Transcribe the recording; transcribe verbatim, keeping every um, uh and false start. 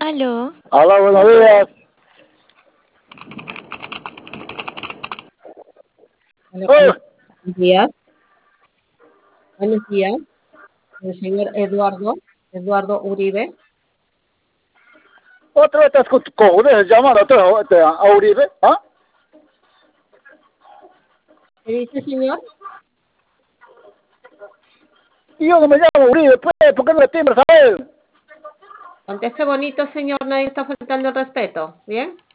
Aló. Hola, buenos días. Bueno, ¡Eh! buenos días. Buenos días, el señor Eduardo, Eduardo Uribe. ¿Otra vez estás con tu cojones llamando otra vez este, a Uribe? ¿Ah? ¿Qué dice, señor? Y yo no me llamo Uribe, pues, ¿por qué no le timbras a él? Conteste bonito, señor, nadie está faltando el respeto. ¿Bien?